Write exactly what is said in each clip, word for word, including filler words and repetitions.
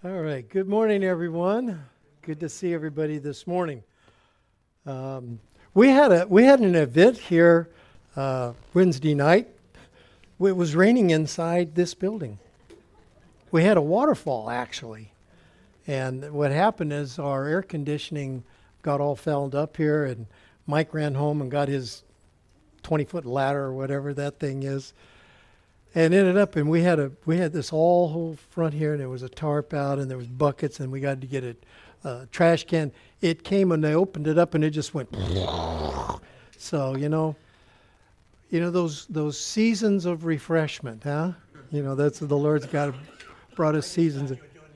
All right. Good morning, everyone. Good to see everybody this morning. Um, we had a we had an event here uh, Wednesday night. It was raining inside this building. We had a waterfall actually, and what happened is our air conditioning got all fouled up here, and Mike ran home and got his twenty foot ladder or whatever that thing is. And ended up, and we had a we had this all whole front here, and there was a tarp out, and there was buckets, and we got to get a uh, trash can. It came, and they opened it up, and it just went. So you know, you know those those seasons of refreshment, huh? You know that's the Lord's got brought us seasons.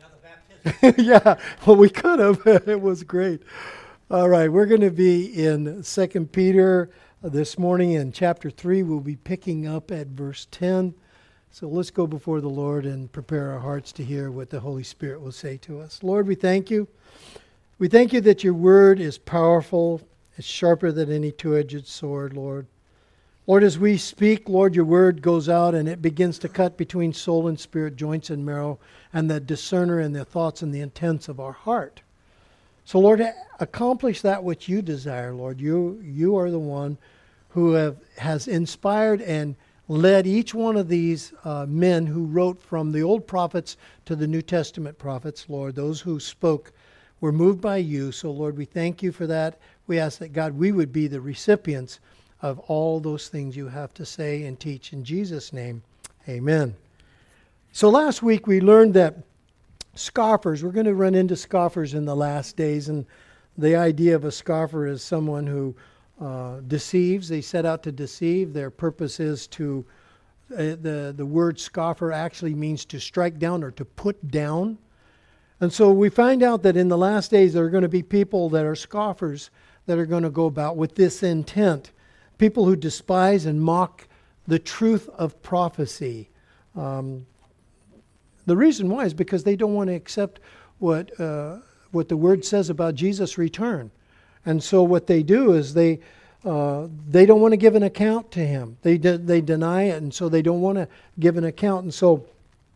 Yeah, well we could have. It was great. All right, we're going to be in Second Peter this morning in chapter three. We'll be picking up at verse ten. So let's go before the Lord and prepare our hearts to hear what the Holy Spirit will say to us. Lord, we thank you. We thank you that your word is powerful. It's sharper than any two-edged sword, Lord. Lord, as we speak, Lord, your word goes out and it begins to cut between soul and spirit, joints and marrow, and the discerner and the thoughts and the intents of our heart. So, Lord, accomplish that which you desire, Lord. You, you are the one who have, has inspired and led each one of these uh, men who wrote from the old prophets to the New Testament prophets, Lord. Those who spoke were moved by you. So, Lord, we thank you for that. We ask that, God, we would be the recipients of all those things you have to say and teach. In Jesus' name, amen. So last week we learned that scoffers, we're going to run into scoffers in the last days. And the idea of a scoffer is someone who Uh, deceives. They set out to deceive. Their purpose is to, uh, the, the word scoffer actually means to strike down or to put down. And so we find out that in the last days there are going to be people that are scoffers that are going to go about with this intent. People who despise and mock the truth of prophecy. Um, the reason why is because they don't want to accept what, uh, what the word says about Jesus' return. And so what they do is they uh, they don't want to give an account to him. They de- they deny it, and so they don't want to give an account. And so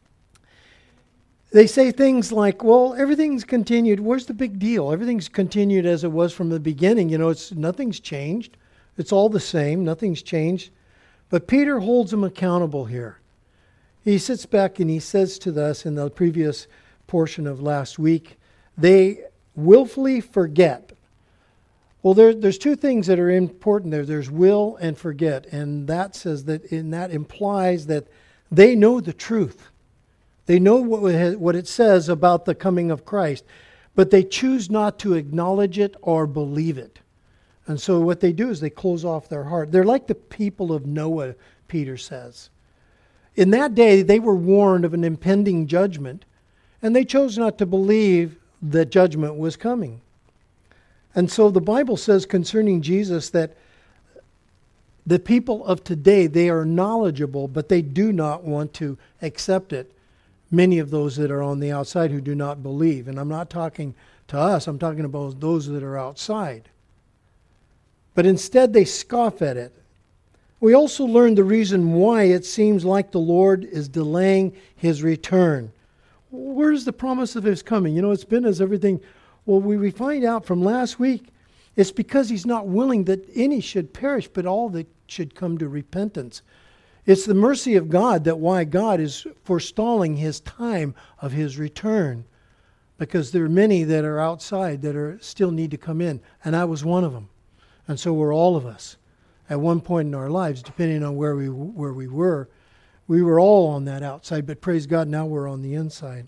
they say things like, "Well, everything's continued. Where's the big deal? Everything's continued as it was from the beginning. You know, it's nothing's changed. It's all the same. Nothing's changed." But Peter holds them accountable here. He sits back and he says to us in the previous portion of last week, they willfully forget. Well, there, there's two things that are important there. There's will and forget. And that says that, and that implies that they know the truth. They know what, what it says about the coming of Christ, but they choose not to acknowledge it or believe it. And so what they do is they close off their heart. They're like the people of Noah, Peter says. In that day, they were warned of an impending judgment, and they chose not to believe that judgment was coming. And so the Bible says concerning Jesus that the people of today, they are knowledgeable, but they do not want to accept it. Many of those that are on the outside who do not believe. And I'm not talking to us, I'm talking about those that are outside. But instead they scoff at it. We also learned the reason why it seems like the Lord is delaying his return. Where's the promise of his coming? You know, it's been as everything... Well, we, we find out from last week, it's because he's not willing that any should perish, but all that should come to repentance. It's the mercy of God that why God is forestalling his time of his return. Because there are many that are outside that are still need to come in. And I was one of them. And so were all of us. At one point in our lives, depending on where we where we were, we were all on that outside. But praise God, now we're on the inside.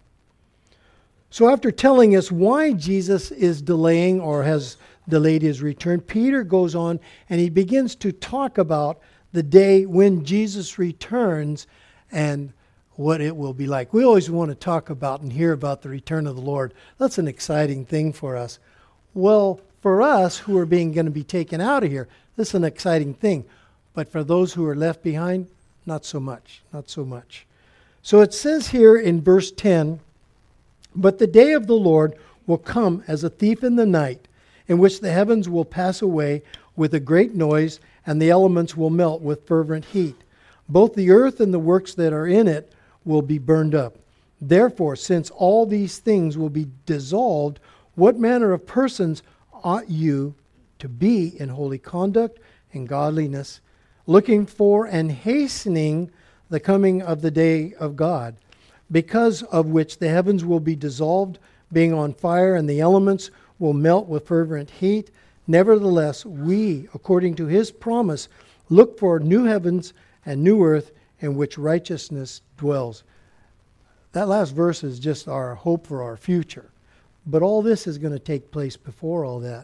So after telling us why Jesus is delaying or has delayed his return, Peter goes on and he begins to talk about the day when Jesus returns and what it will be like. We always want to talk about and hear about the return of the Lord. That's an exciting thing for us. Well, for us who are being going to be taken out of here, this is an exciting thing. But for those who are left behind, not so much, not so much. So it says here in verse ten, "But the day of the Lord will come as a thief in the night, in which the heavens will pass away with a great noise, and the elements will melt with fervent heat. Both the earth and the works that are in it will be burned up. Therefore, since all these things will be dissolved, what manner of persons ought you to be in holy conduct and godliness, looking for and hastening the coming of the day of God, because of which the heavens will be dissolved, being on fire, and the elements will melt with fervent heat. Nevertheless, we, according to his promise, look for new heavens and new earth in which righteousness dwells. That last verse is just our hope for our future. But all this is going to take place before all that.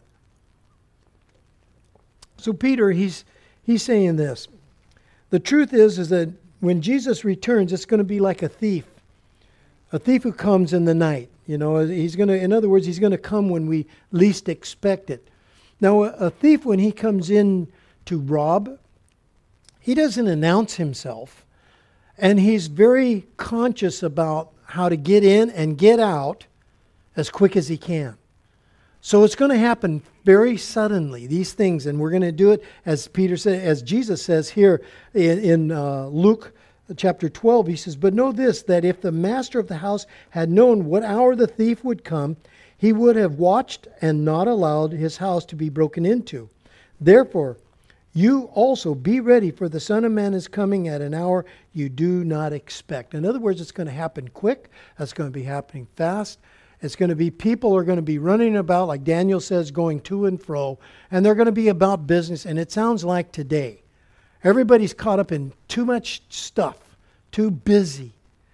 So Peter, he's he's saying this. The truth is, is that when Jesus returns, it's going to be like a thief. A thief who comes in the night. You know, he's going to, in other words, he's going to come when we least expect it. Now, a, a thief, when he comes in to rob, he doesn't announce himself. And he's very conscious about how to get in and get out as quick as he can. So it's going to happen very suddenly, these things. And we're going to do it, as Peter said, as Jesus says here in, in uh, Luke chapter twelve. He says, "But know this, that if the master of the house had known what hour the thief would come, he would have watched and not allowed his house to be broken into. Therefore, you also be ready, for the Son of Man is coming at an hour you do not expect." In other words, it's going to happen quick. It's going to be happening fast. It's going to be, people are going to be running about, like Daniel says, going to and fro. And they're going to be about business. And it sounds like today. Everybody's caught up in too much stuff. Too busy.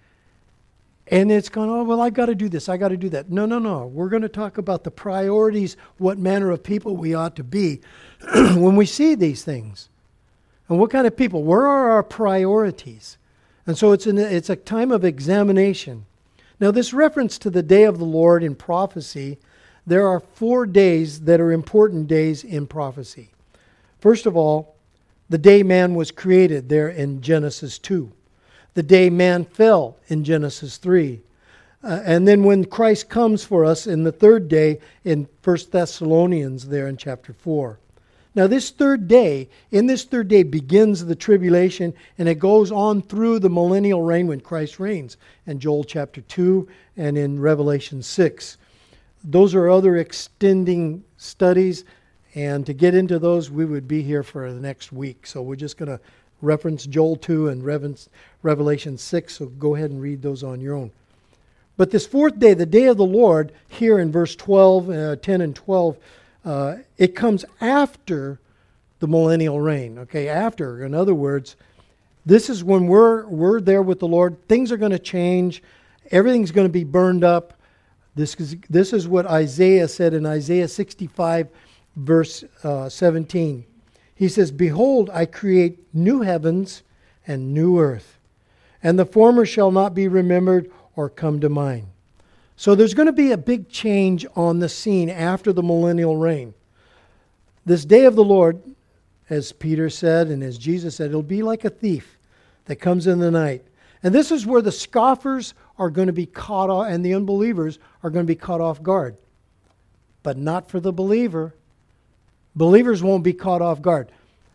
And it's going, oh, well, I got to do this. I got to do that. No, no, no. We're going to talk about the priorities, what manner of people we ought to be when we see these things. And what kind of people? Where are our priorities? And so it's, an, it's a time of examination. Now, this reference to the day of the Lord in prophecy, there are four days that are important days in prophecy. First of all, the day man was created there in Genesis two. The day man fell in Genesis three. Uh, and then when Christ comes for us in the third day in First Thessalonians there in chapter four. Now this third day, in this third day begins the tribulation, and it goes on through the millennial reign when Christ reigns in Joel chapter two and in Revelation six. Those are other extending studies, and to get into those we would be here for the next week. So we're just going to reference Joel two and Revelation six, so go ahead and read those on your own. But this fourth day, the day of the Lord, here in verse twelve, uh, ten and twelve, uh, it comes after the millennial reign. Okay, after. In other words, this is when we're we're there with the Lord. Things are going to change. Everything's going to be burned up. This is this is what Isaiah said in Isaiah sixty-five, verse uh, seventeen. He says, "Behold, I create new heavens and new earth, and the former shall not be remembered or come to mind." So there's going to be a big change on the scene after the millennial reign. This day of the Lord, as Peter said and as Jesus said, it'll be like a thief that comes in the night. And this is where the scoffers are going to be caught off, and the unbelievers are going to be caught off guard. But not for the believer. Believers won't be caught off guard.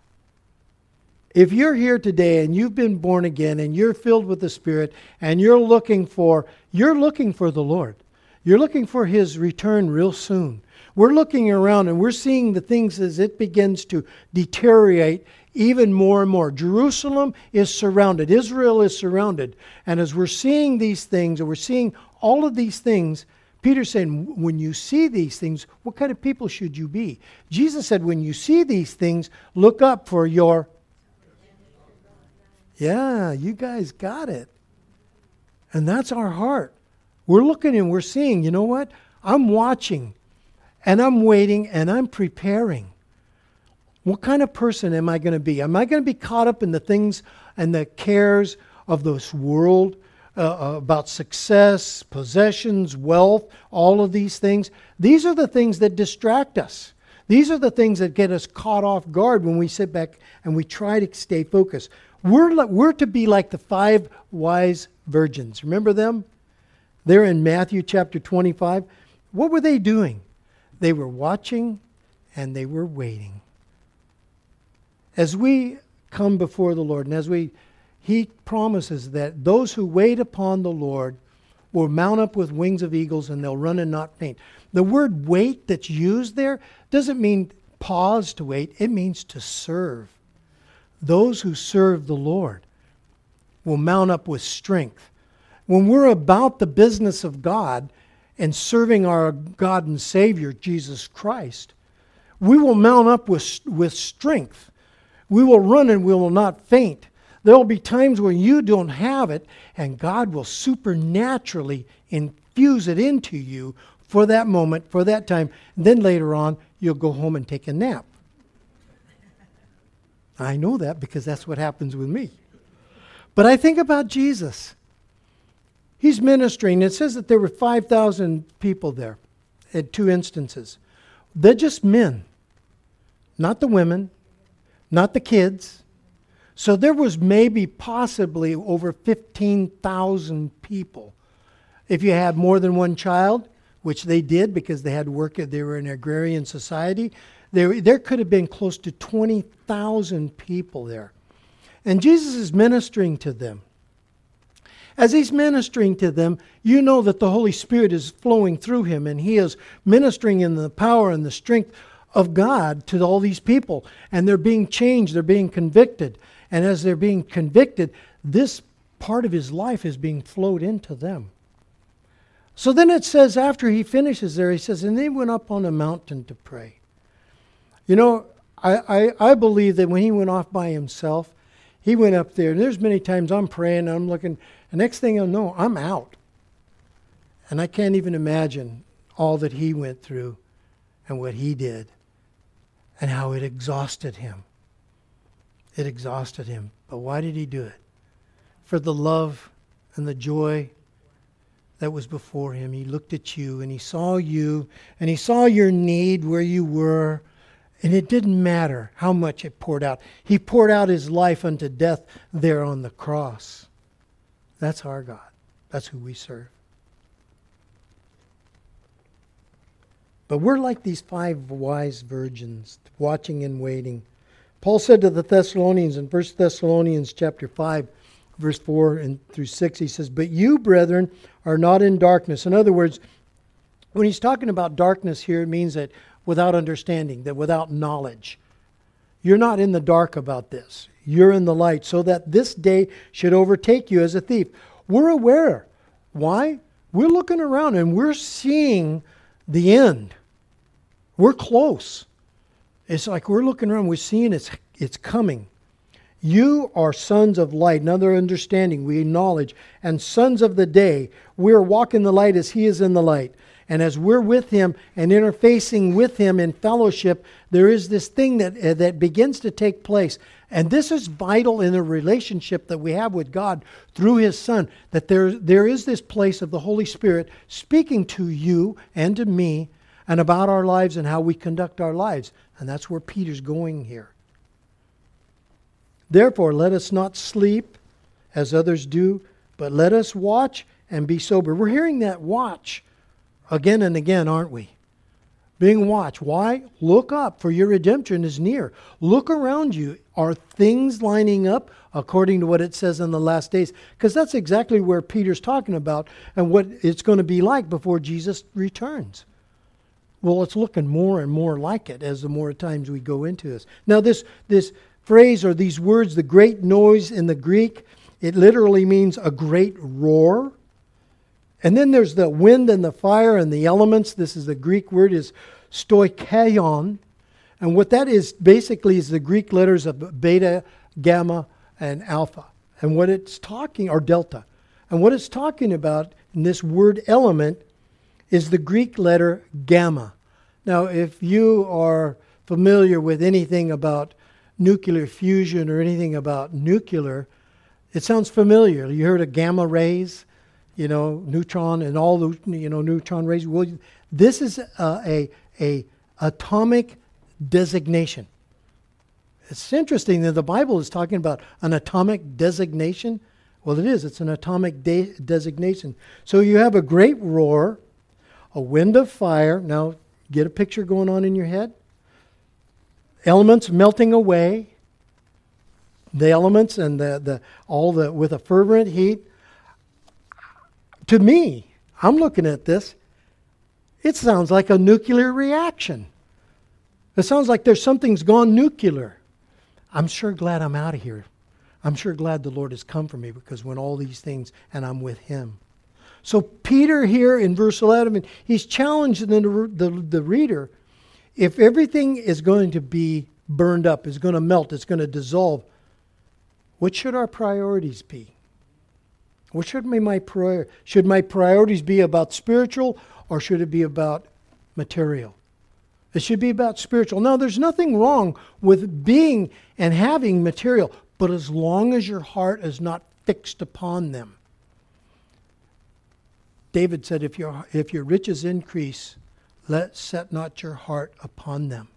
If you're here today and you've been born again and you're filled with the Spirit and you're looking for, you're looking for the Lord. You're looking for His return real soon. We're looking around and we're seeing the things as it begins to deteriorate even more and more. Jerusalem is surrounded. Israel is surrounded. And as we're seeing these things, and we're seeing all of these things, Peter's saying, when you see these things, what kind of people should you be? Jesus said, when you see these things, look up for your... Yeah, you guys got it. And that's our heart. We're looking and we're seeing, you know what? I'm watching and I'm waiting and I'm preparing. What kind of person am I going to be? Am I going to be caught up in the things and the cares of this world, uh, about success, possessions, wealth, all of these things? These are the things that distract us. These are the things that get us caught off guard when we sit back and we try to stay focused. We're, we're to be like the five wise virgins. Remember them? They're in Matthew chapter twenty-five. What were they doing? They were watching and they were waiting. As we come before the Lord, and as we, He promises that those who wait upon the Lord will mount up with wings of eagles, and they'll run and not faint. The word wait that's used there doesn't mean pause to wait. It means to serve. Those who serve the Lord will mount up with strength. When we're about the business of God and serving our God and Savior, Jesus Christ, we will mount up with, with strength. We will run and we will not faint. There will be times when you don't have it, and God will supernaturally infuse it into you for that moment, for that time. And then later on, you'll go home and take a nap. I know that because that's what happens with me. But I think about Jesus. He's ministering. It says that there were five thousand people there at two instances. They're just men, not the women, not the kids. So there was maybe possibly over fifteen thousand people. If you had more than one child, which they did because they had to work, they were an agrarian society, there, there could have been close to twenty thousand people there. And Jesus is ministering to them. As he's ministering to them, you know that the Holy Spirit is flowing through him, and he is ministering in the power and the strength of God to all these people. And they're being changed, they're being convicted. And as they're being convicted, this part of his life is being flowed into them. So then it says, after he finishes there, he says, and they went up on a mountain to pray. You know, I, I, I believe that when he went off by himself, he went up there. And there's many times I'm praying and I'm looking, the next thing I know, I'm out. And I can't even imagine all that he went through and what he did and how it exhausted him. It exhausted him. But why did he do it? For the love and the joy that was before him. He looked at you and he saw you and he saw your need where you were. And it didn't matter how much it poured out. He poured out his life unto death there on the cross. That's our God. That's who we serve. But we're like these five wise virgins, watching and waiting. Paul said to the Thessalonians in First Thessalonians chapter five, verse four and through six, he says, but you, brethren, are not in darkness. In other words, when he's talking about darkness here, it means that without understanding, that without knowledge. You're not in the dark about this. You're in the light, so that this day should overtake you as a thief. We're aware. Why? We're looking around and we're seeing the end. We're close. It's like we're looking around, we're seeing it's, it's coming. You are sons of light, another understanding, we acknowledge, and sons of the day. We're walking the light as he is in the light. And as we're with him and interfacing with him in fellowship, there is this thing that, uh, that begins to take place. And this is vital in the relationship that we have with God through his Son, that there, there is this place of the Holy Spirit speaking to you and to me and about our lives and how we conduct our lives. And that's where Peter's going here. Therefore, let us not sleep as others do, but let us watch and be sober. We're hearing that watch again and again, aren't we? Being watched. Why? Look up, for your redemption is near. Look around you. Are things lining up according to what it says in the last days? Because that's exactly where Peter's talking about and what it's going to be like before Jesus returns. Well, it's looking more and more like it as the more times we go into this. Now, this, this phrase or these words, the great noise in the Greek, it literally means a great roar. And then there's the wind and the fire and the elements. This is the Greek word is stoicheion. And what that is basically is the Greek letters of beta, gamma, and alpha. And what it's talking, or delta. And what it's talking about in this word element is the Greek letter gamma. Now, if you are familiar with anything about nuclear fusion or anything about nuclear, it sounds familiar. You heard of gamma rays? You know, neutron and all the, you know, neutron rays. Well, this is a, a, a atomic designation. It's interesting that the Bible is talking about an atomic designation. Well, it is. It's an atomic de- designation. So you have a great roar, a wind of fire. Now, get a picture going on in your head. Elements melting away. The elements and the, the all the with a fervent heat. to me, I'm looking at this, it sounds like a nuclear reaction. It sounds like there's something's gone nuclear. I'm sure glad I'm out of here. I'm sure glad the Lord has come for me, because when all these things, and I'm with Him. So Peter here in verse eleven, he's challenging the, the, the reader. If everything is going to be burned up, is going to melt, it's going to dissolve, what should our priorities be? What should be my prior? Should my priorities be about spiritual, or should it be about material? It should be about spiritual. Now, there's nothing wrong with being and having material, but as long as your heart is not fixed upon them. David said, if your, if your riches increase, let set not your heart upon them.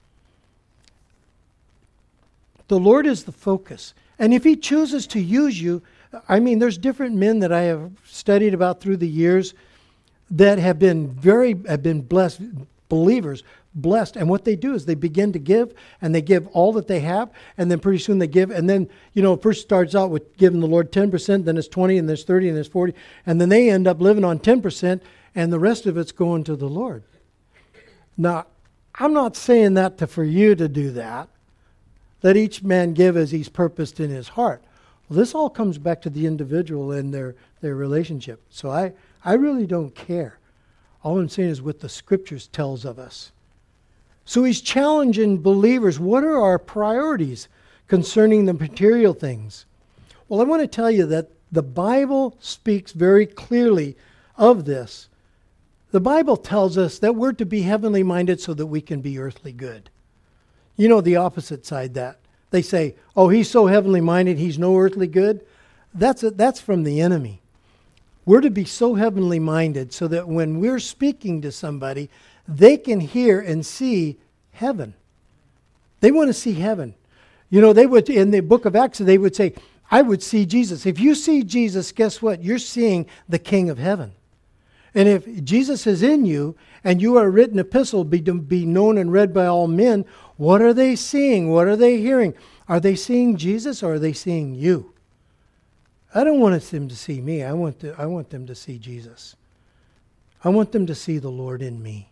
The Lord is the focus. And if He chooses to use you, I mean, there's different men that I have studied about through the years that have been very, have been blessed, believers, blessed. And what they do is they begin to give, and they give all that they have, and then pretty soon they give. And then, you know, it first starts out with giving the Lord ten percent, then it's twenty, and there's thirty, and there's forty. And then they end up living on ten percent, and the rest of it's going to the Lord. Now, I'm not saying that to, for you to do that. Let each man give as he's purposed in his heart. Well, this all comes back to the individual and their, their relationship. So I, I really don't care. All I'm saying is what the Scriptures tells of us. So he's challenging believers. What are our priorities concerning the material things? Well, I want to tell you that the Bible speaks very clearly of this. The Bible tells us that we're to be heavenly minded so that we can be earthly good. You know the opposite side that. They say, oh, he's so heavenly minded, he's no earthly good. That's a, that's from the enemy. We're to be so heavenly minded so that when we're speaking to somebody, they can hear and see heaven. They want to see heaven. You know, they would, in the book of Acts, they would say, I would see Jesus. If you see Jesus, guess what? You're seeing the King of heaven. And if Jesus is in you, and you are a written epistle, be, be known and read by all men, what are they seeing? What are they hearing? Are they seeing Jesus, or are they seeing you? I don't want them to see me. I want, to, I want them to see Jesus. I want them to see the Lord in me.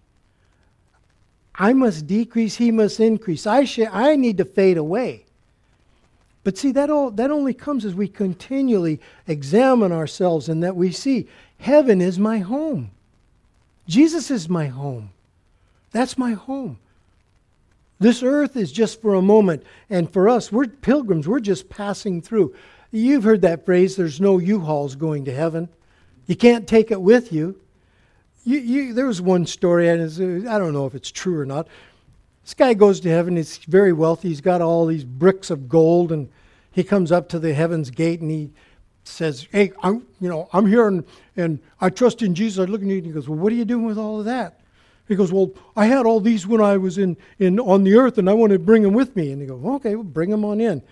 I must decrease, He must increase. I, sh- I need to fade away. But see, that all that only comes as we continually examine ourselves, and that we see heaven is my home. Jesus is my home. That's my home. This earth is just for a moment. And for us, we're pilgrims. We're just passing through. You've heard that phrase, there's no U-Hauls going to heaven. You can't take it with you. You, you there was one story, and it's, I don't know if it's true or not. This guy goes to heaven. He's very wealthy. He's got all these bricks of gold, and he comes up to the heaven's gate, and he says, hey, I'm, you know, I'm here, and, and I trust in Jesus. I look at you, and he goes, well, what are you doing with all of that? He goes, well, I had all these when I was in, in on the earth, and I want to bring them with me. And he goes, okay, well, bring them on in.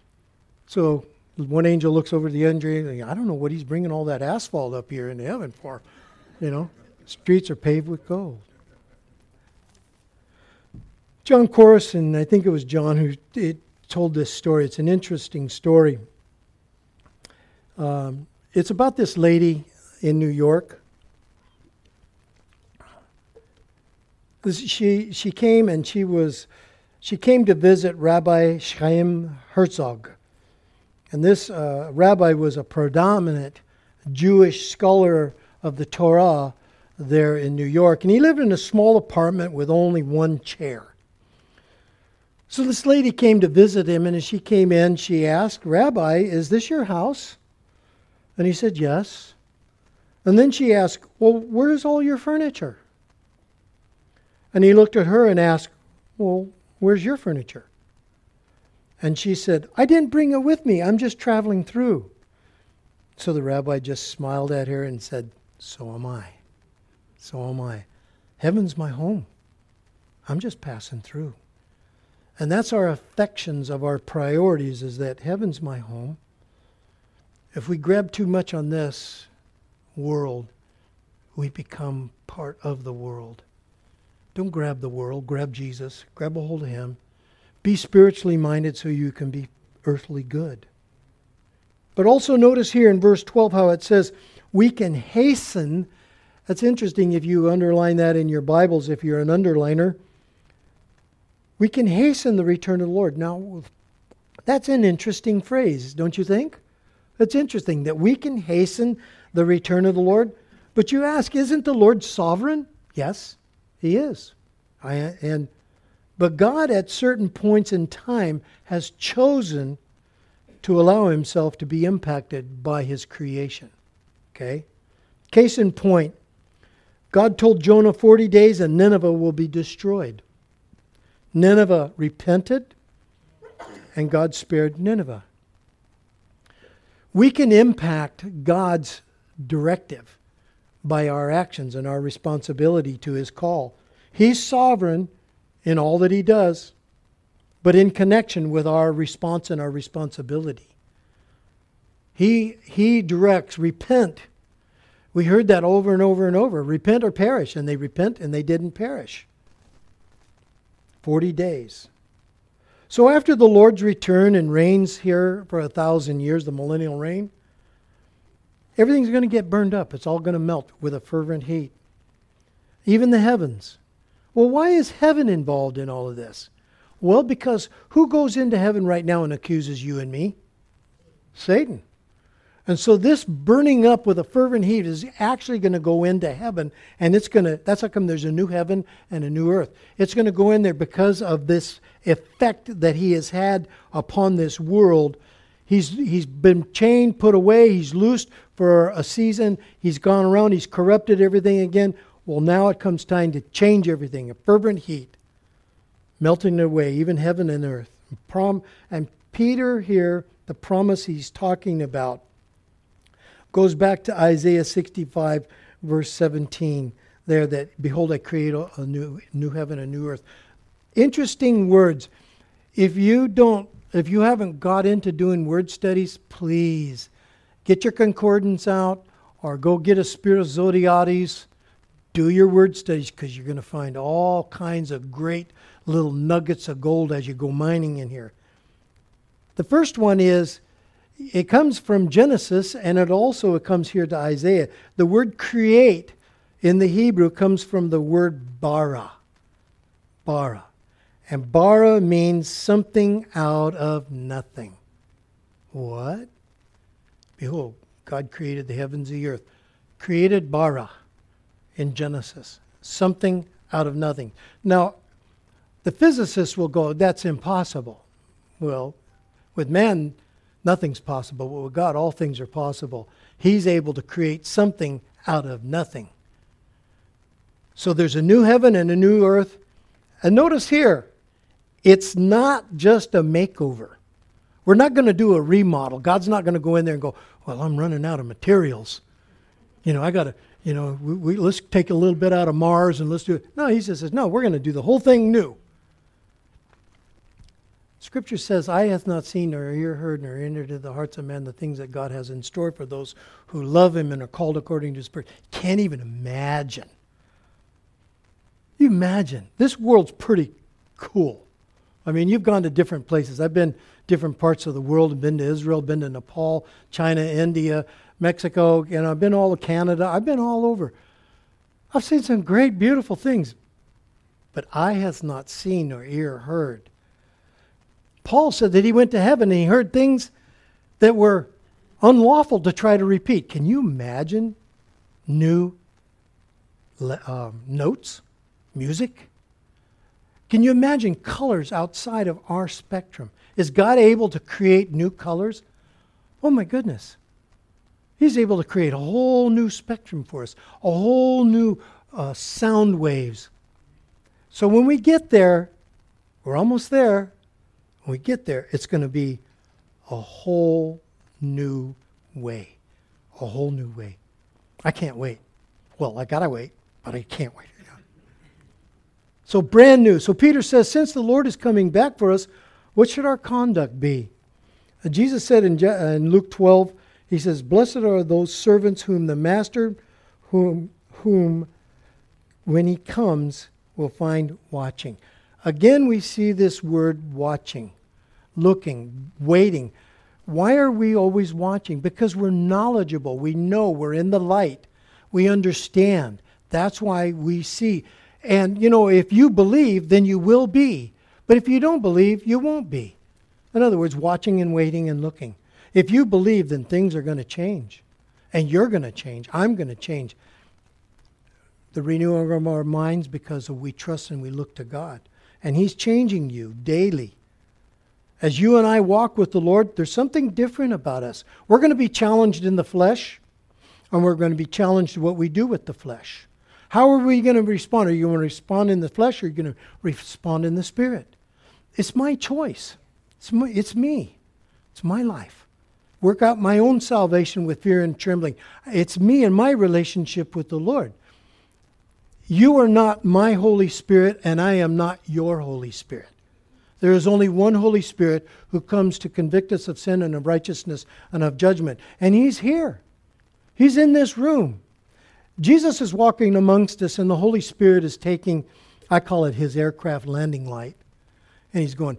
So one angel looks over to the angel, and I don't know what he's bringing all that asphalt up here into heaven for. You know, streets are paved with gold. John Corson, I think it was John who it, told this story. It's an interesting story. Um, it's about this lady in New York. This, she she came and she was she came to visit Rabbi Chaim Herzog, and this uh, rabbi was a predominant Jewish scholar of the Torah there in New York, and he lived in a small apartment with only one chair. So this lady came to visit him, and as she came in, she asked, Rabbi, is this your house? And he said, yes. And then she asked, well, where's all your furniture? And he looked at her and asked, well, where's your furniture? And she said, I didn't bring it with me. I'm just traveling through. So the rabbi just smiled at her and said, so am I. So am I. Heaven's my home. I'm just passing through. And that's our affections of our priorities, is that heaven's my home. If we grab too much on this world, we become part of the world. Don't grab the world, grab Jesus, grab a hold of Him. Be spiritually minded so you can be earthly good. But also notice here in verse twelve how it says, We can hasten. That's interesting if you underline that in your Bibles, if you're an underliner. We can hasten the return of the Lord. Now, that's an interesting phrase, don't you think? It's interesting that we can hasten the return of the Lord. But you ask, isn't the Lord sovereign? Yes, He is. I, and but God at certain points in time has chosen to allow Himself to be impacted by His creation. Okay? Case in point, God told Jonah forty days and Nineveh will be destroyed. Nineveh repented and God spared Nineveh. We can impact God's directive by our actions and our responsibility to His call. He's sovereign in all that He does, but in connection with our response and our responsibility. He, he directs, repent. We heard that over and over and over. Repent or perish. And they repent and they didn't perish. Forty days. So after the Lord's return and reigns here for a thousand years, the millennial reign, everything's going to get burned up. It's all going to melt with a fervent heat. Even the heavens. Well, why is heaven involved in all of this? Well, because who goes into heaven right now and accuses you and me? Satan. And so this burning up with a fervent heat is actually going to go into heaven, and it's going to, that's how come there's a new heaven and a new earth. It's going to go in there because of this effect that he has had upon this world. He's he's been chained, put away, he's loosed for a season, he's gone around, he's corrupted everything again. Well, now it comes time to change everything, a fervent heat, melting away, even heaven and earth. Prom, and Peter here, the promise he's talking about, goes back to Isaiah sixty-five, verse seventeen, there that, behold, I create a new new heaven, a new earth. Interesting words. If you don't, if you haven't got into doing word studies, please get your concordance out or go get a Spiros Zodhiates. Do your word studies, because you're going to find all kinds of great little nuggets of gold as you go mining in here. The first one is, it comes from Genesis, and it also it comes here to Isaiah. The word create in the Hebrew comes from the word bara. Bara. And bara means something out of nothing. What? Behold, God created the heavens and the earth. Created bara in Genesis. Something out of nothing. Now, the physicists will go, that's impossible. Well, with man, nothing's possible, but with God, all things are possible. He's able to create something out of nothing. So there's a new heaven and a new earth. And notice here, it's not just a makeover. We're not going to do a remodel. God's not going to go in there and go, well, I'm running out of materials. You know, I got to, you know, we, we, let's take a little bit out of Mars and let's do it. No, he just says, no, we're going to do the whole thing new. Scripture says, eye hath not seen, nor ear heard, nor entered into the hearts of men the things that God has in store for those who love Him and are called according to His Spirit. Can't even imagine. You imagine. This world's pretty cool. I mean, you've gone to different places. I've been different parts of the world. I've been to Israel, been to Nepal, China, India, Mexico, and I've been all to Canada. I've been all over. I've seen some great, beautiful things. But eye hath not seen, nor ear heard. Paul said that he went to heaven and he heard things that were unlawful to try to repeat. Can you imagine new uh, notes, music? Can you imagine colors outside of our spectrum? Is God able to create new colors? Oh my goodness. He's able to create a whole new spectrum for us, a whole new uh, sound waves. So when we get there, we're almost there. When we get there, it's going to be a whole new way. A whole new way. I can't wait. Well, I got to wait, but I can't wait. So brand new. So Peter says, since the Lord is coming back for us, what should our conduct be? Uh, Jesus said in, Je- uh, in Luke twelve, he says, blessed are those servants whom the master, whom, whom when he comes, will find watching. Again, we see this word watching, looking, waiting. Why are we always watching? Because we're knowledgeable. We know we're in the light. We understand. That's why we see. And, you know, if you believe, then you will be. But if you don't believe, you won't be. In other words, watching and waiting and looking. If you believe, then things are going to change. And you're going to change. I'm going to change. The renewing of our minds because we trust and we look to God. And He's changing you daily. As you and I walk with the Lord, there's something different about us. We're going to be challenged in the flesh, and we're going to be challenged in what we do with the flesh. How are we going to respond? Are you going to respond in the flesh, or are you going to respond in the Spirit? It's my choice. It's, my, it's me. It's my life. Work out my own salvation with fear and trembling. It's me and my relationship with the Lord. You are not my Holy Spirit, and I am not your Holy Spirit. There is only one Holy Spirit who comes to convict us of sin and of righteousness and of judgment. And He's here. He's in this room. Jesus is walking amongst us, and the Holy Spirit is taking, I call it His aircraft landing light. And He's going,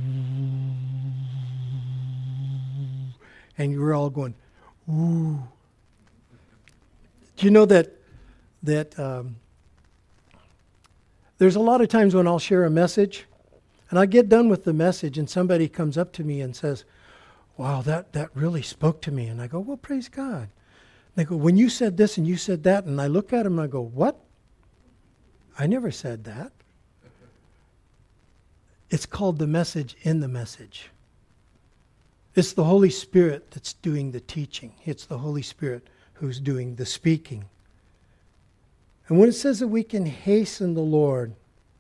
and you're all going, ooh. Do you know that, that um, there's a lot of times when I'll share a message, and I get done with the message, and somebody comes up to me and says, wow, that, that really spoke to me. And I go, well, praise God. They go, when you said this and you said that, and I look at them and I go, what? I never said that. It's called the message in the message. It's the Holy Spirit that's doing the teaching. It's the Holy Spirit who's doing the speaking. And when it says that we can hasten the Lord,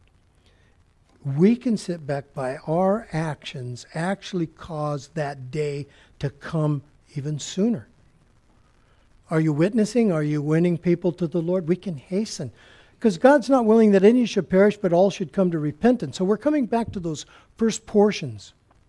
we can sit back by our actions actually cause that day to come even sooner. Are you witnessing? Are you winning people to the Lord? We can hasten. Because God's not willing that any should perish, but all should come to repentance. So we're coming back to those first portions.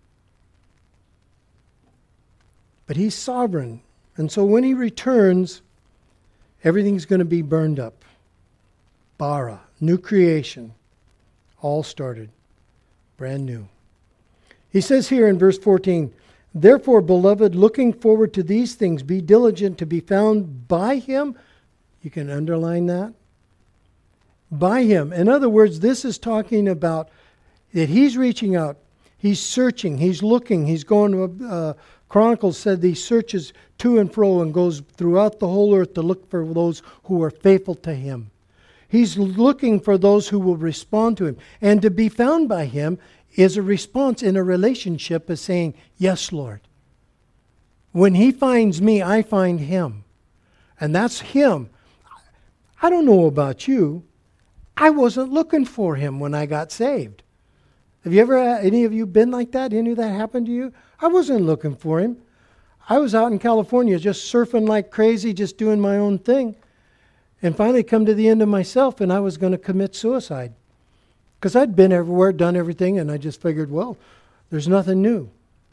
But He's sovereign. And so when He returns, everything's going to be burned up. Bara, new creation. All started. Brand new. He says here in verse fourteen, therefore, beloved, looking forward to these things, be diligent to be found by Him. You can underline that. By Him. In other words, this is talking about that He's reaching out. He's searching. He's looking. He's going to, uh, Chronicles said He searches to and fro and goes throughout the whole earth to look for those who are faithful to Him. He's looking for those who will respond to Him. And to be found by Him is a response in a relationship of saying, yes, Lord. When He finds me, I find Him. And that's Him. I don't know about you. I wasn't looking for Him when I got saved. Have you ever, any of you been like that? Any of that happened to you? I wasn't looking for Him. I was out in California just surfing like crazy, just doing my own thing. And finally come to the end of myself, and I was going to commit suicide. Because I'd been everywhere, done everything, and I just figured, well, there's nothing new.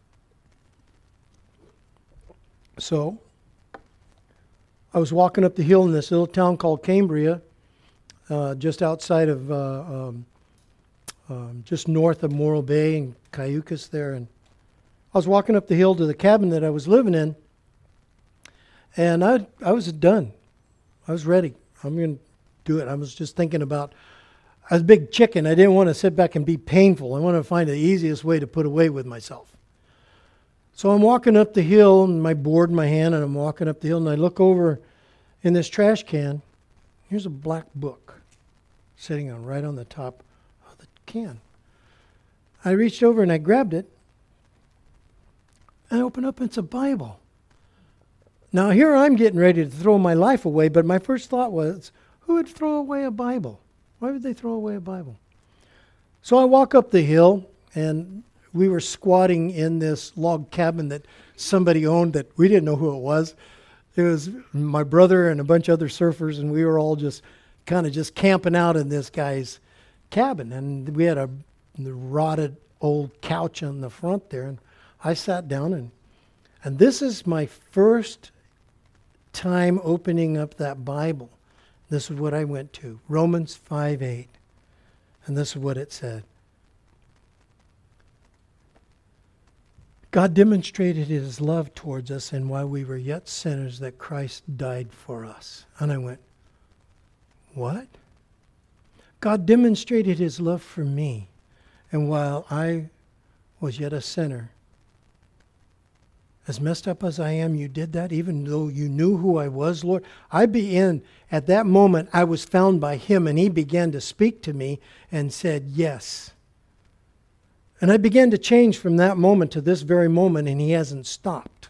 So, I was walking up the hill in this little town called Cambria, uh, just outside of, uh, um, um, just north of Morro Bay and Cayucas there. And I was walking up the hill to the cabin that I was living in, and I I was done. I was ready. I'm going to do it. I was just thinking about, I was a big chicken. I didn't want to sit back and be painful. I wanted to find the easiest way to put away with myself. So I'm walking up the hill, and my board in my hand, and I'm walking up the hill, and I look over in this trash can. Here's a black book sitting on right on the top of the can. I reached over and I grabbed it. I opened up, and it's a Bible. Now, here I'm getting ready to throw my life away, but my first thought was, who would throw away a Bible? Why would they throw away a Bible? So I walk up the hill, and we were squatting in this log cabin that somebody owned that we didn't know who it was. It was my brother and a bunch of other surfers, and we were all just kind of just camping out in this guy's cabin. And we had a rotted old couch on the front there, and I sat down, and and this is my first time opening up that Bible. This is what I went to, Romans five eight. And this is what it said. God demonstrated his love towards us, and while we were yet sinners, that Christ died for us. And I went, what? God demonstrated his love for me, and while I was yet a sinner, as messed up as I am, you did that, even though you knew who I was, Lord. I began, at that moment, I was found by him, and he began to speak to me and said, yes. And I began to change from that moment to this very moment, and he hasn't stopped.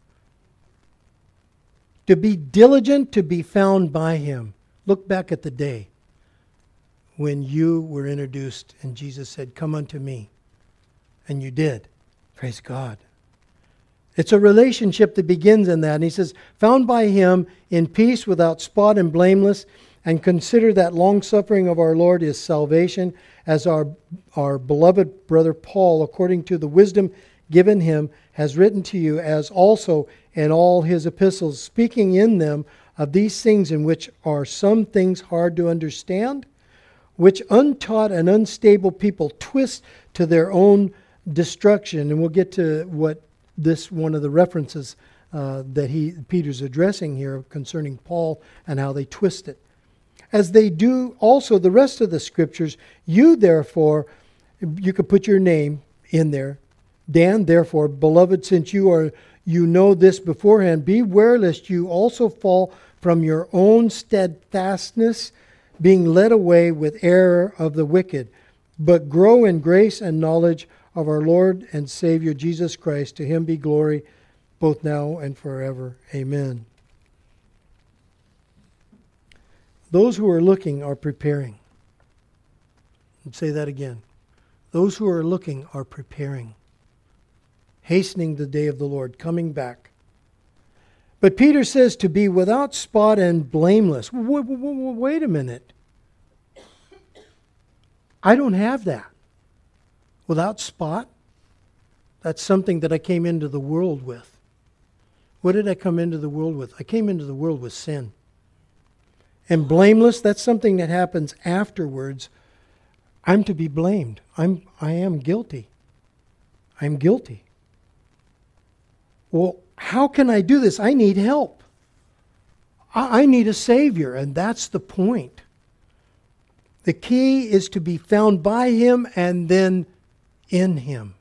To be diligent to be found by him. Look back at the day when you were introduced and Jesus said, come unto me. And you did. Praise God. It's a relationship that begins in that. And he says, found by him in peace without spot and blameless, and consider that long-suffering of our Lord is salvation, as our, our beloved brother Paul, according to the wisdom given him, has written to you, as also in all his epistles, speaking in them of these things, in which are some things hard to understand, which untaught and unstable people twist to their own destruction. And we'll get to what this one of the references uh, that he Peter's addressing here concerning Paul and how they twist it. As they do also the rest of the scriptures, you therefore, you could put your name in there. Dan, therefore, beloved, since you are you know this beforehand, beware lest you also fall from your own steadfastness, being led away with error of the wicked, but grow in grace and knowledge of our Lord and Savior Jesus Christ. To him be glory both now and forever. Amen. Those who are looking are preparing. I'll say that again. Those who are looking are preparing. Hastening the day of the Lord, coming back. But Peter says to be without spot and blameless. Wait, wait, wait a minute. I don't have that. Without spot? That's something that I came into the world with. What did I come into the world with? I came into the world with sin. And blameless, that's something that happens afterwards. I'm to be blamed. I'm, I am guilty. I'm guilty. Well, how can I do this? I need help. I, I need a Savior, and that's the point. The key is to be found by him and then in him.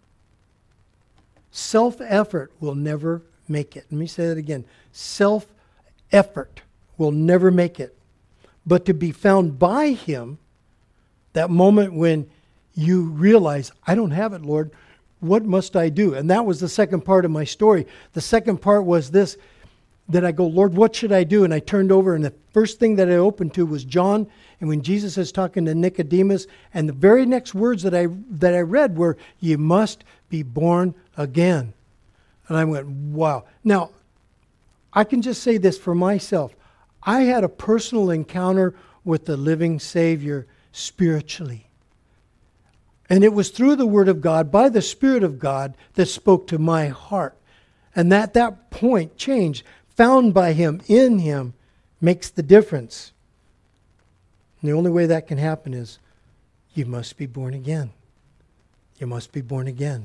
Self-effort will never make it. Let me say that again. Self-effort will never make it. But to be found by him, that moment when you realize, I don't have it, Lord, what must I do? And that was the second part of my story. The second part was this, that I go, Lord, what should I do? And I turned over, and the first thing that I opened to was John. And when Jesus is talking to Nicodemus, and the very next words that I that I read were, you must be born again. And I went, wow. Now, I can just say this for myself. I had a personal encounter with the living Savior spiritually. And it was through the Word of God, by the Spirit of God, that spoke to my heart. And at that point changed. Found by him, in him, makes the difference. And the only way that can happen is you must be born again. You must be born again.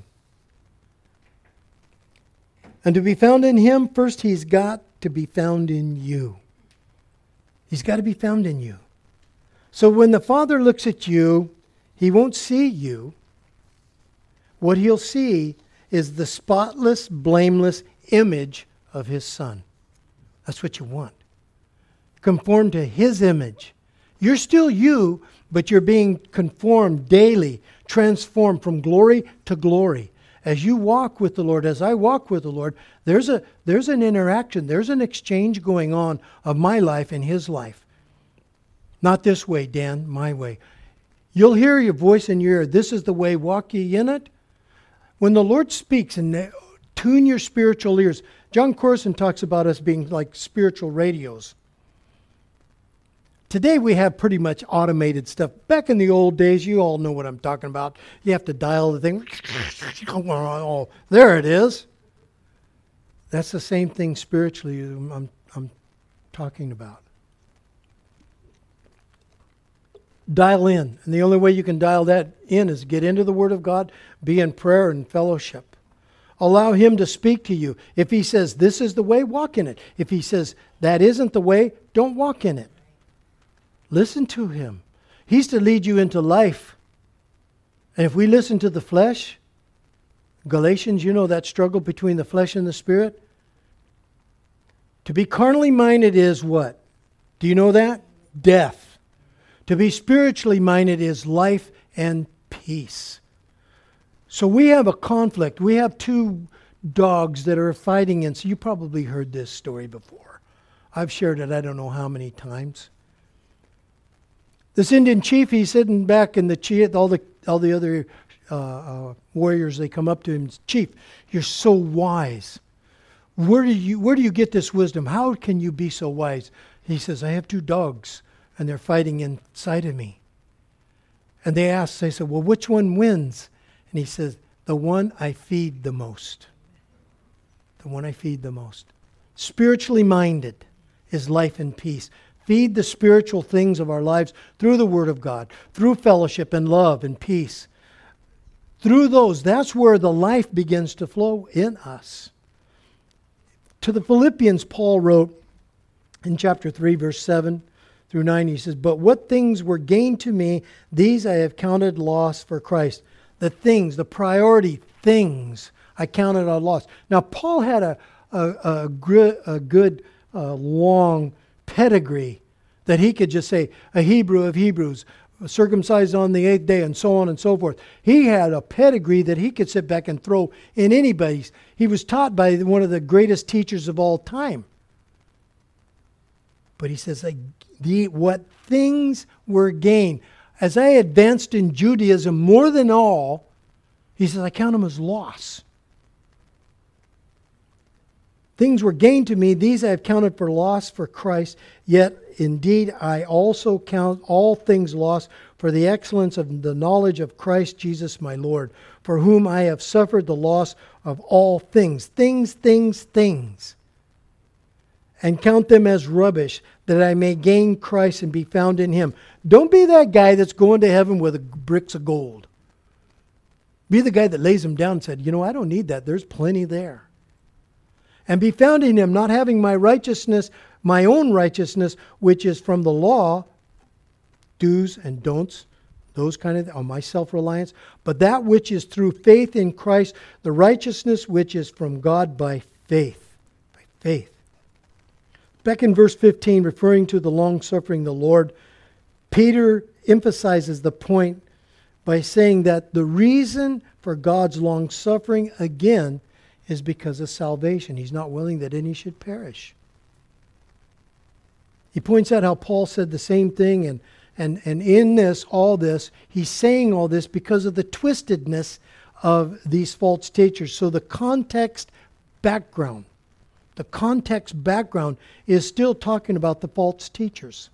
And to be found in him, first he's got to be found in you. He's got to be found in you. So when the Father looks at you, he won't see you. What he'll see is the spotless, blameless image of his Son. That's what you want. Conform to his image. You're still you, but you're being conformed daily, transformed from glory to glory. As you walk with the Lord, as I walk with the Lord, there's a there's an interaction, there's an exchange going on of my life and his life. Not this way, Dan, my way. You'll hear your voice in your ear. This is the way, walk ye in it. When the Lord speaks, and tune your spiritual ears. John Corson talks about us being like spiritual radios. Today we have pretty much automated stuff. Back in the old days, you all know what I'm talking about. You have to dial the thing. Oh, there it is. That's the same thing spiritually I'm, I'm talking about. Dial in. And the only way you can dial that in is get into the Word of God, be in prayer and fellowship. Allow Him to speak to you. If He says, this is the way, walk in it. If He says, that isn't the way, don't walk in it. Listen to Him. He's to lead you into life. And if we listen to the flesh, Galatians, you know that struggle between the flesh and the Spirit? To be carnally minded is what? Do you know that? Death. To be spiritually minded is life and peace. So we have a conflict. We have two dogs that are fighting, and so you probably heard this story before. I've shared it I don't know how many times. This Indian chief, he's sitting back in the chief, all the all the other uh, uh, warriors, they come up to him, Chief, you're so wise. Where do you where do you get this wisdom? How can you be so wise? He says, I have two dogs, and they're fighting inside of me. And they ask, they said, well, which one wins? And he says, the one I feed the most. The one I feed the most. Spiritually minded is life and peace. Feed the spiritual things of our lives through the Word of God, through fellowship and love and peace. Through those, that's where the life begins to flow in us. To the Philippians, Paul wrote in chapter three, verse seven through nine, he says, but what things were gained to me, these I have counted loss for Christ. The things, the priority things, I counted on loss. Now, Paul had a, a, a, gr- a good, uh, long pedigree that he could just say, a Hebrew of Hebrews, circumcised on the eighth day, and so on and so forth. He had a pedigree that he could sit back and throw in anybody's. He was taught by one of the greatest teachers of all time. But he says, like, the, what things were gained. As I advanced in Judaism more than all, he says, I count them as loss. Things were gained to me, these I have counted for loss for Christ. Yet indeed I also count all things lost for the excellence of the knowledge of Christ Jesus my Lord, for whom I have suffered the loss of all things. Things, things, things. And count them as rubbish, that I may gain Christ and be found in Him. Don't be that guy that's going to heaven with bricks of gold. Be the guy that lays them down and said, you know, I don't need that. There's plenty there. And be found in Him, not having my righteousness, my own righteousness, which is from the law, do's and don'ts, those kind of, on my self-reliance, but that which is through faith in Christ, the righteousness which is from God by faith. By faith. Back in verse fifteen, referring to the long-suffering the Lord, Peter emphasizes the point by saying that the reason for God's long-suffering, again, is because of salvation. He's not willing that any should perish. He points out how Paul said the same thing, and, and, and in this, all this, he's saying all this because of the twistedness of these false teachers. So the context background, the context background is still talking about the false teachers.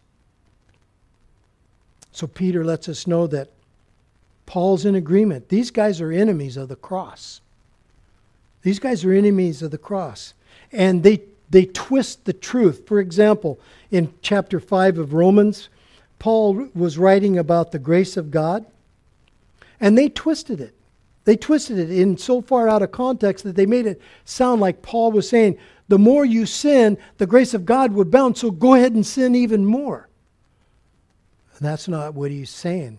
So Peter lets us know that Paul's in agreement. These guys are enemies of the cross. These guys are enemies of the cross. And they they twist the truth. For example, in chapter five of Romans, Paul was writing about the grace of God, and they twisted it. They twisted it in so far out of context that they made it sound like Paul was saying, the more you sin, the grace of God would abound, so go ahead and sin even more. And that's not what he's saying.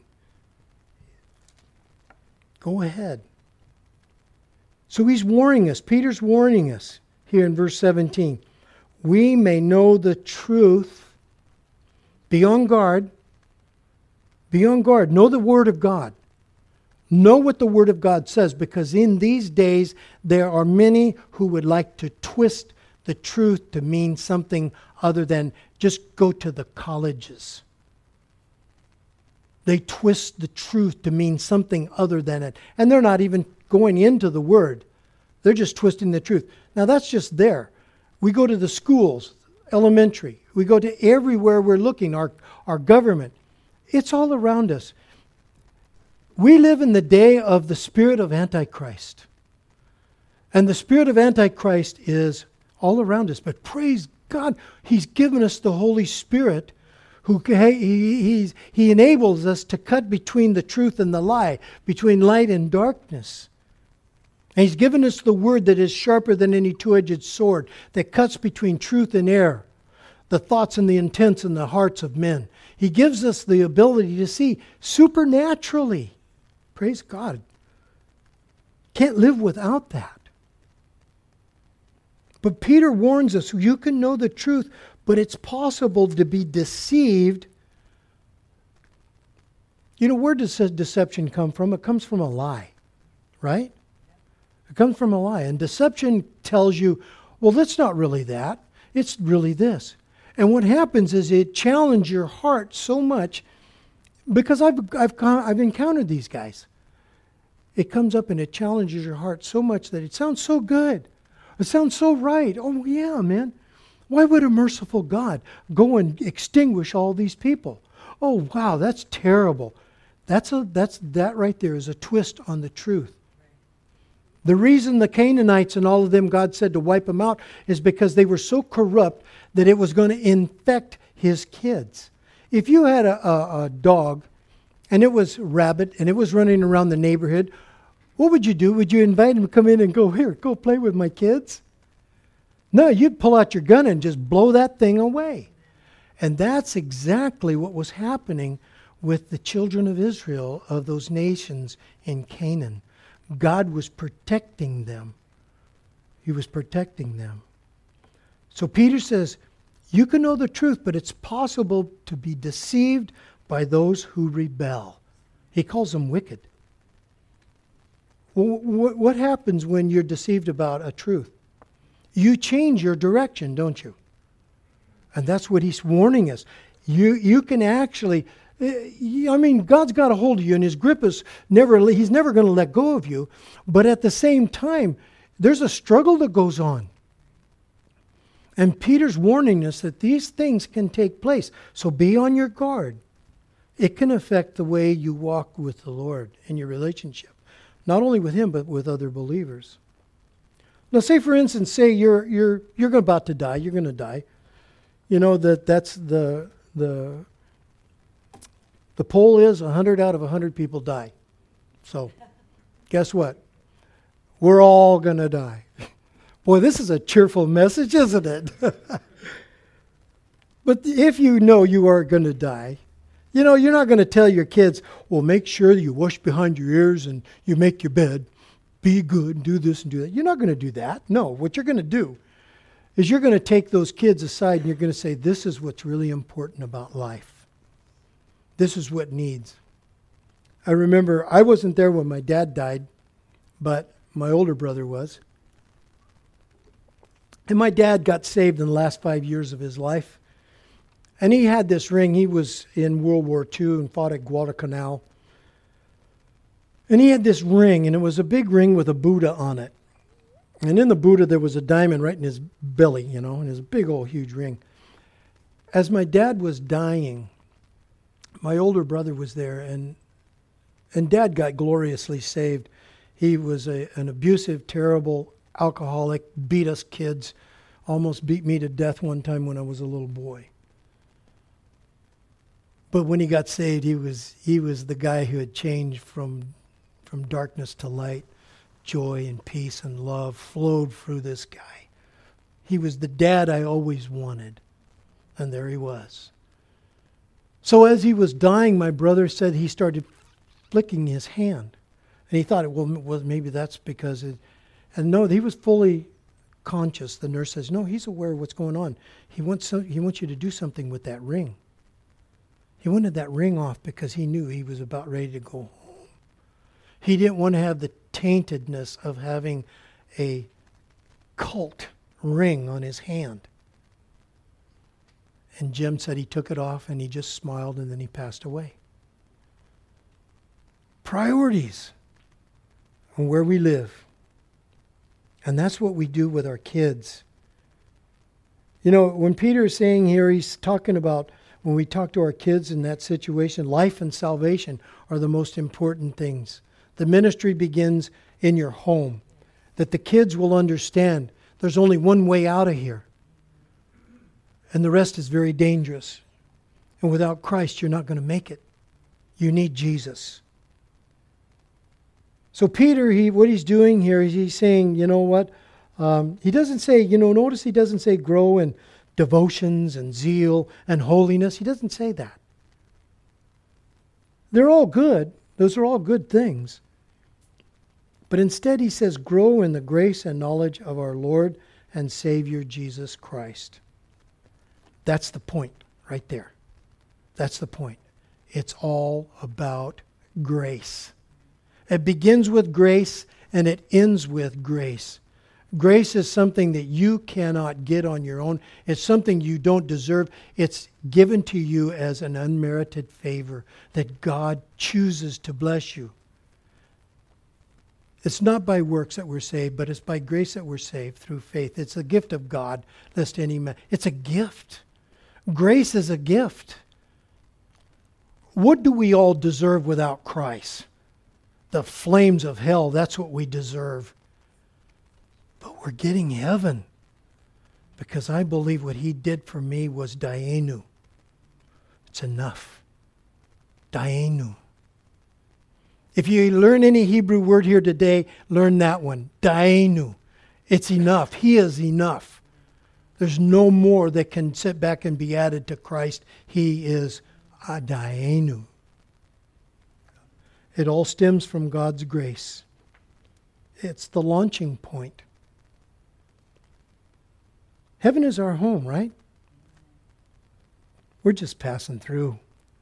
Go ahead. So he's warning us. Peter's warning us here in verse seventeen. We may know the truth. Be on guard. Be on guard. Know the Word of God. Know what the Word of God says, because in these days there are many who would like to twist the truth to mean something other than just go to the colleges. They twist the truth to mean something other than it. And they're not even going into the Word. They're just twisting the truth. Now that's just there. We go to the schools, elementary. We go to everywhere we're looking, our, our government. It's all around us. We live in the day of the spirit of Antichrist. And the spirit of Antichrist is all around us. But praise God, He's given us the Holy Spirit who he, he's, he enables us to cut between the truth and the lie, between light and darkness. And He's given us the Word that is sharper than any two-edged sword, that cuts between truth and error, the thoughts and the intents and the hearts of men. He gives us the ability to see supernaturally. Praise God. Can't live without that. But Peter warns us, you can know the truth, but it's possible to be deceived. You know, where does deception come from? It comes from a lie, right? It comes from a lie. And deception tells you, well, that's not really that. It's really this. And what happens is it challenges your heart so much, because I've, I've, I've encountered these guys. It comes up and it challenges your heart so much that it sounds so good. It sounds so right. Oh, yeah, man. Why would a merciful God go and extinguish all these people? Oh, wow, that's terrible. That's a, that's, that right there is a twist on the truth. The reason the Canaanites and all of them, God said to wipe them out, is because they were so corrupt that it was going to infect His kids. If you had a, a, a dog and it was rabid and it was running around the neighborhood, what would you do? Would you invite him to come in and go, here, go play with my kids? No, you'd pull out your gun and just blow that thing away. And that's exactly what was happening with the children of Israel, of those nations in Canaan. God was protecting them. He was protecting them. So Peter says, you can know the truth, but it's possible to be deceived by those who rebel. He calls them wicked. Well, what happens when you're deceived about a truth? You change your direction, don't you? And that's what he's warning us. You you can actually, I mean, God's got a hold of you, and His grip is never, He's never going to let go of you. But at the same time, there's a struggle that goes on. And Peter's warning us that these things can take place. So be on your guard. It can affect the way you walk with the Lord in your relationship. Not only with Him, but with other believers. Now, say for instance, say you're you're you're about to die. You're going to die. You know that that's the the the poll is a hundred out of a hundred people die. So, guess what? We're all going to die. Boy, this is a cheerful message, isn't it? But if you know you are going to die, you know, you're not going to tell your kids, well, make sure that you wash behind your ears and you make your bed. Be good and do this and do that. You're not going to do that. No, what you're going to do is you're going to take those kids aside and you're going to say, this is what's really important about life. This is what needs. I remember I wasn't there when my dad died, but my older brother was. And my dad got saved in the last five years of his life. And he had this ring. He was in World War Two and fought at Guadalcanal. And he had this ring, and it was a big ring with a Buddha on it. And in the Buddha, there was a diamond right in his belly, you know, and his big old huge ring. As my dad was dying, my older brother was there, and and Dad got gloriously saved. He was a, an abusive, terrible alcoholic, beat us kids, almost beat me to death one time when I was a little boy. But when he got saved, he was he was the guy who had changed from from darkness to light. Joy and peace and love flowed through this guy. He was the dad I always wanted. And there he was. So as he was dying, my brother said he started flicking his hand. And he thought, well, well maybe that's because it... And no, he was fully conscious. The nurse says, no, he's aware of what's going on. He wants some, he wants you to do something with that ring. He wanted that ring off because he knew he was about ready to go home. He didn't want to have the taintedness of having a cult ring on his hand. And Jim said he took it off and he just smiled and then he passed away. Priorities on where we live. And that's what we do with our kids. You know, when Peter is saying here, he's talking about when we talk to our kids in that situation, life and salvation are the most important things. The ministry begins in your home. That the kids will understand there's only one way out of here. And the rest is very dangerous. And without Christ, you're not going to make it. You need Jesus. So Peter, he what he's doing here is he's saying, you know what? Um, he doesn't say, you know, notice he doesn't say grow in devotions and zeal and holiness. He doesn't say that. They're all good. Those are all good things. But instead he says, grow in the grace and knowledge of our Lord and Savior Jesus Christ. That's the point right there. That's the point. It's all about grace. It begins with grace and it ends with grace. Grace is something that you cannot get on your own. It's something you don't deserve. It's given to you as an unmerited favor that God chooses to bless you. It's not by works that we're saved, but it's by grace that we're saved through faith. It's a gift of God, lest any man. It's a gift. Grace is a gift. What do we all deserve without Christ? The flames of hell, that's what we deserve. But we're getting heaven because I believe what he did for me was dayenu. It's enough. Dayenu. If you learn any Hebrew word here today, learn that one. Dayenu. It's enough. He is enough. There's no more that can sit back and be added to Christ. He is a dayenu. It all stems from God's grace. It's the launching point. Heaven is our home, right? We're just passing through.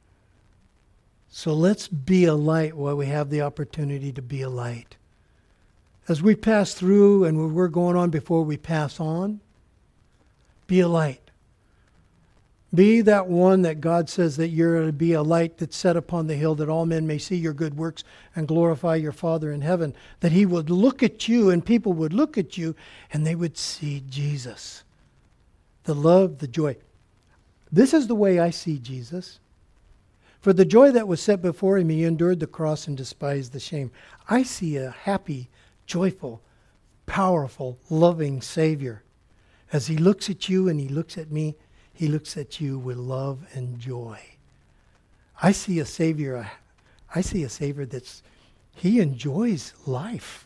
So let's be a light while we have the opportunity to be a light. As we pass through and we're going on before we pass on, be a light. Be that one that God says that you're to be a light that's set upon the hill that all men may see your good works and glorify your Father in heaven. That he would look at you and people would look at you and they would see Jesus. The love, the joy. This is the way I see Jesus. For the joy that was set before him, he endured the cross and despised the shame. I see a happy, joyful, powerful, loving Savior. As he looks at you and he looks at me, he looks at you with love and joy. I see a Savior, I see a Savior that's, he enjoys life.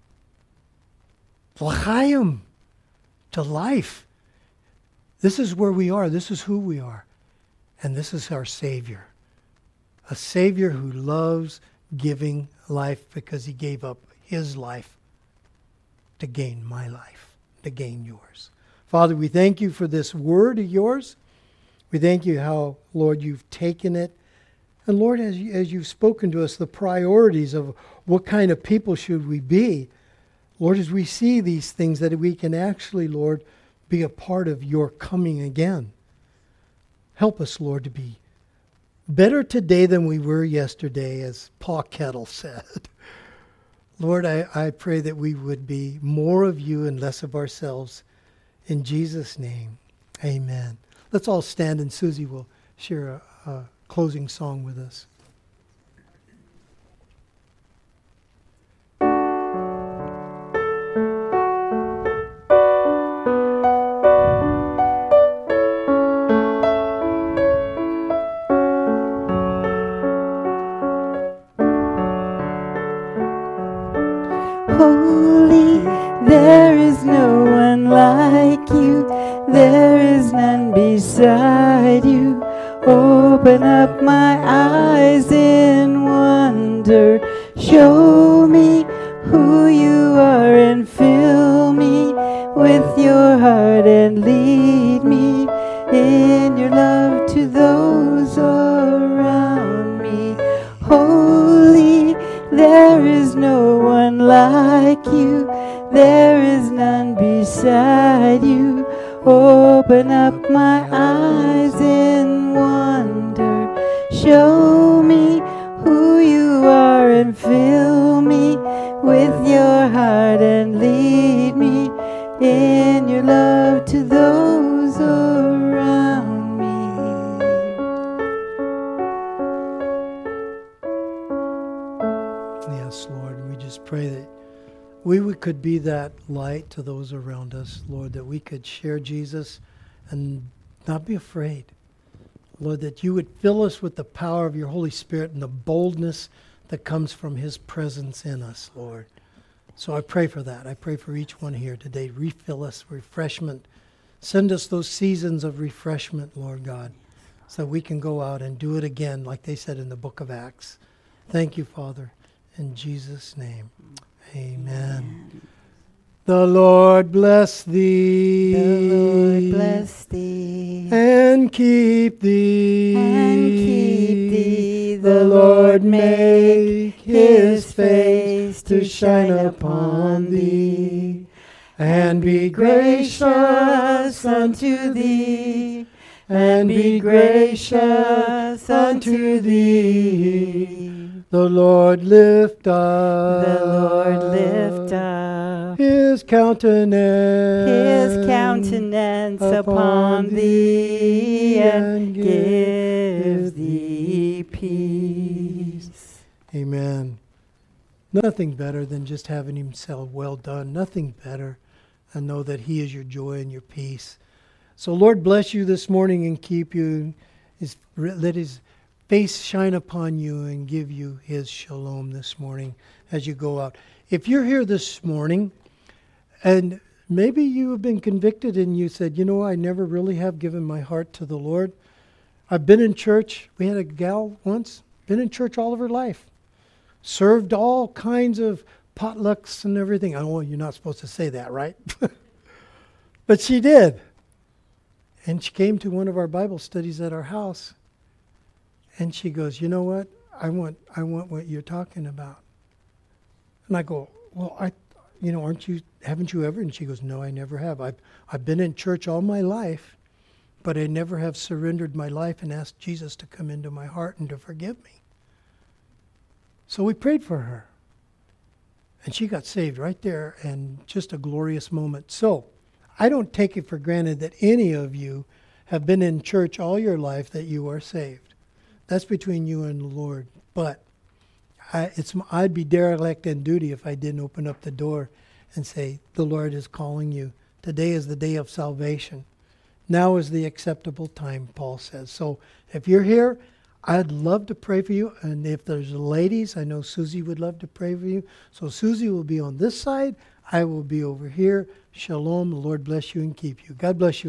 L'chaim, to life. This is where we are. This is who we are. And this is our Savior. A Savior who loves giving life because he gave up his life to gain my life, to gain yours. Father, we thank you for this word of yours. We thank you how, Lord, you've taken it. And Lord, as, you, as you've spoken to us, the priorities of what kind of people should we be, Lord, as we see these things, that we can actually, Lord, be a part of your coming again. Help us, Lord, to be better today than we were yesterday, as Pa Kettle said. Lord, I, I pray that we would be more of you and less of ourselves. In Jesus' name, amen. Let's all stand and Susie will share a, a closing song with us. Holy, there is no one like you. There is none beside you. Open up my eyes in wonder. Show me who you are and fill me with your heart and lead me in your love to those around me. Holy, there is no one like you. There is none beside you. Open up my eyes in wonder. Show me who you are and fill me with your heart and lead me in your love to those around me. Yes, Lord, we just pray that we would, could be that light to those around us, Lord, that we could share Jesus and not be afraid. Lord, that you would fill us with the power of your Holy Spirit and the boldness that comes from his presence in us, Lord. So I pray for that. I pray for each one here today. Refill us, refreshment. Send us those seasons of refreshment, Lord God, so that we can go out and do it again, like they said in the book of Acts. Thank you, Father. In Jesus' name, amen. The Lord bless thee. The Lord bless thee. And keep thee. And keep thee. The Lord make his face to shine upon thee, and be gracious unto thee, and be gracious unto thee. The Lord lift up. The Lord lift up his countenance. his countenance upon thee, and give thee peace. Amen. Nothing better than just having him say, well done. Nothing better than know that he is your joy and your peace. So Lord bless you this morning and keep you. His, let his face shine upon you and give you his shalom this morning as you go out. If you're here this morning and maybe you have been convicted and you said, you know, I never really have given my heart to the Lord. I've been in church. We had a gal once, been in church all of her life. Served all kinds of potlucks and everything. I know you're not supposed to say that, right? But she did. And she came to one of our Bible studies at our house. And she goes, you know what? I want I want what you're talking about. And I go, well, I, you know, aren't you, haven't you ever? And she goes, no, I never have. I've, I've been in church all my life, but I never have surrendered my life and asked Jesus to come into my heart and to forgive me. So we prayed for her. And she got saved right there, and just a glorious moment. So I don't take it for granted that any of you have been in church all your life that you are saved. That's between you and the Lord. But I, it's, I'd be derelict in duty if I didn't open up the door and say, the Lord is calling you. Today is the day of salvation. Now is the acceptable time, Paul says. So if you're here, I'd love to pray for you. And if there's ladies, I know Susie would love to pray for you. So Susie will be on this side. I will be over here. Shalom. The Lord bless you and keep you. God bless you.